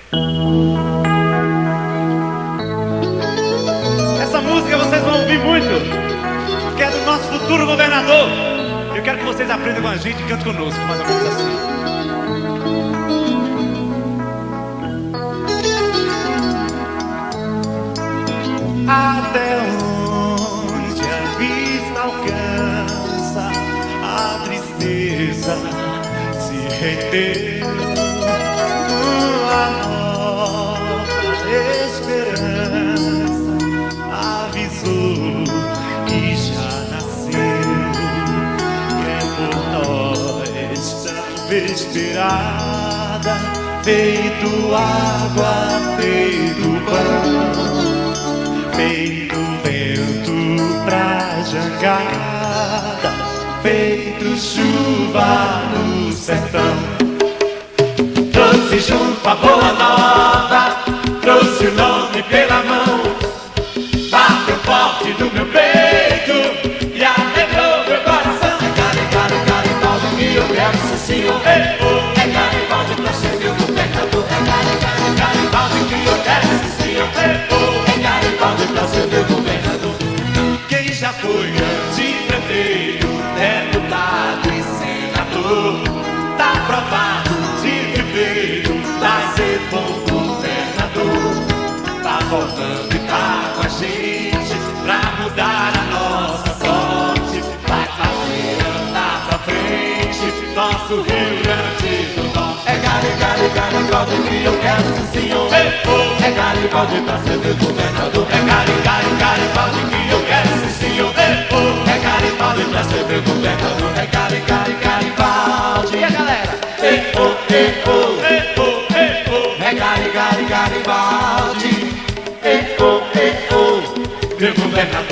Essa música vocês vão ouvir muito, que é do nosso futuro governador. Eu quero que vocês aprendam com a gente e cantem conosco, mais ou menos assim. Até onde a vista alcança, a tristeza se rendeu, a nova esperança avisou que já nasceu, que é por nós tão esperada, feito água, feito pão, feito vento pra jangada, feito chuva no sertão. Trouxe junto a boa nova, trouxe o nome pela mão, bateu forte no meu peito e alegrou meu coração. É Garibaldi que eu quero ser senhor. É Garibaldi pra ser meu governador. É Garibaldi que eu quero ser senhor. Pra ser meu governador. Quem já foi antes-prefeito, deputado e senador, tá provado de viver, vai ser bom governador. Tá voltando e tá com a gente pra mudar a nossa sorte, vai fazer andar pra frente nosso Rio Grande do Norte. É Garibaldi que eu quero ser senhor. É Garibaldi pra ser meu governador. É Garibaldi que eu quero ser senhor. É Garibaldi pra ser meu governador. É Garibaldi. E a galera? É Garibaldi. Meu governador.